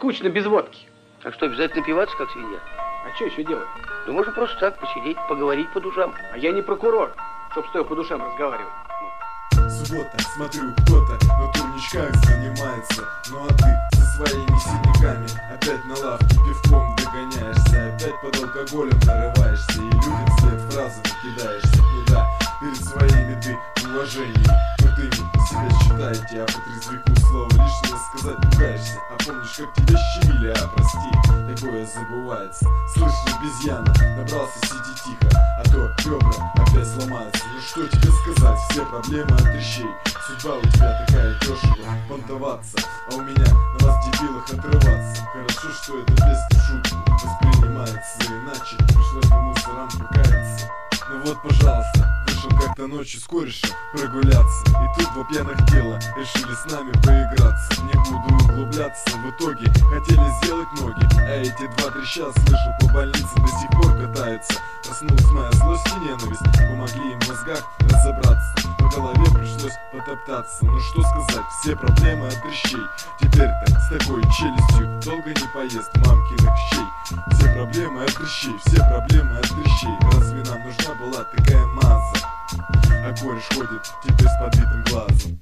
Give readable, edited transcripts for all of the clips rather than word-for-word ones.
скучно без водки. А что, обязательно напиваться, как свинья? А что еще делать? Ну, можно просто так посидеть, поговорить по душам. А я не прокурор, чтоб стоя по душам разговаривать. Суббота, смотрю, кто-то на турничках занимается. Ну а ты со своими синяками опять на лавке пивком догоняешься. Опять под алкоголем нарываешься и людям вслед фразами кидаешься. Ну да, перед своими ты уважением крутыми себя считаете, а по трезвику слово лишнего сказать пугаешься. А помнишь, как тебя щемили, а прости, такое забывается. Слышишь, обезьяна, набрался, сиди тихо, а то ребра опять сломаются. Ну что тебе сказать, все проблемы от трещей. Судьба у тебя такая дешево понтоваться, а у меня на вас, дебилах, отрываться. Хорошо, что эта песня в шутку воспринимается, иначе пришлось бы мусорам покаяться. Ну вот, пожалуйста, вышел как-то ночью с корешем прогуляться, и тут два пьяных тела решили с нами поиграться. Не буду углубляться, в итоге хотели сделать ноги, а эти два дрища, слышу, по больнице до сих пор катаются. Проснулась моя злость и ненависть, помогли им в мозгах разобраться. По голове пришлось потоптаться, ну что сказать, все проблемы от дрищей. Теперь-то с такой челюстью долго не поест мамкиных щей. Все проблемы от дрищей, все проблемы от дрищей. Разве нам нужна была такая маза? А кореш ходит теперь с подбитым глазом.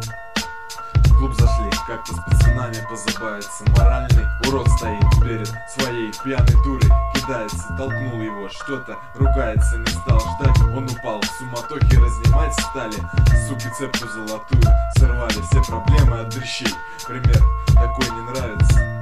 В клуб зашли, как-то с пацанами позабавиться. Моральный урод стоит перед своей пьяной дурой, кидается, толкнул его, что-то ругается, не стал ждать, он упал, в суматохе разнимать стали. Сука, цепку золотую сорвали, все проблемы от дрищей. Пример такой не нравится?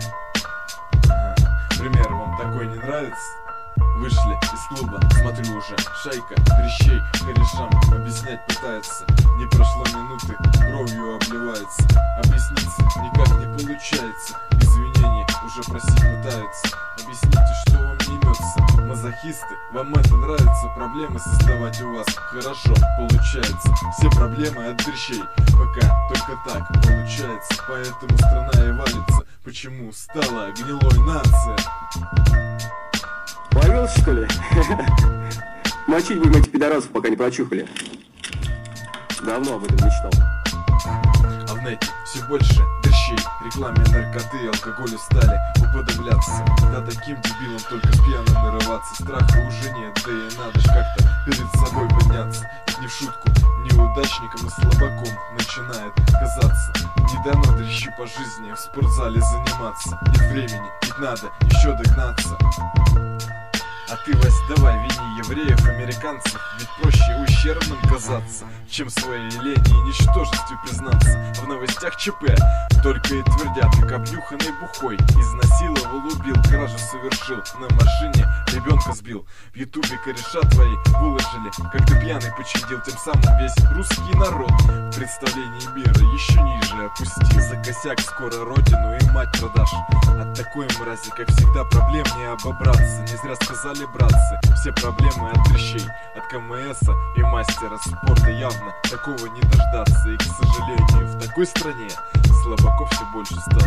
Пример вам такой не нравится? Вышли из клуба, смотрю уже, шайка дрищей корешам объяснять пытается. Не прошло минуты, кровью обливается. Объясниться никак не получается. Извинения уже просить пытаются. Объясните, что вам не имется. Мазохисты, вам это нравится? Проблемы создавать у вас хорошо получается. Все проблемы от дрищей, пока только так получается. Поэтому страна и валится. Почему стала гнилой нация? Ловился, что ли? Мочить будем этих пидорасов, пока не прочухали. Давно об этом мечтал. А в нете все больше дрищей. Рекламе наркоты и алкоголю стали уподобляться. Да таким дебилом только с пьяным нарываться. Страха уже нет, да и надо ж как-то перед собой подняться. Ведь не в шутку, неудачником и слабаком начинает казаться. Не дано дрищи по жизни в спортзале заниматься. Нет времени, ведь надо еще догнаться. А ты, Вась, давай вини евреев, американцев. Ведь проще ущербным казаться, чем своей лени и ничтожестве признаться. В новостях ЧП только и твердят, как обнюханный бухой изнасиловал, убил, кражу совершил, на машине ребенка сбил. В ютубе кореша твои выложили, как ты пьяный почудил, тем самым весь русский народ в представлении мира еще ниже опустил. За косяк скоро родину и мать продашь. От такой мрази, как всегда, проблем не обобраться. Не зря сказали, братцы, все проблемы от дрищей. От КМСа и мастера спорта явно такого не дождаться. И, к сожалению, в такой стране слабаков все больше стало.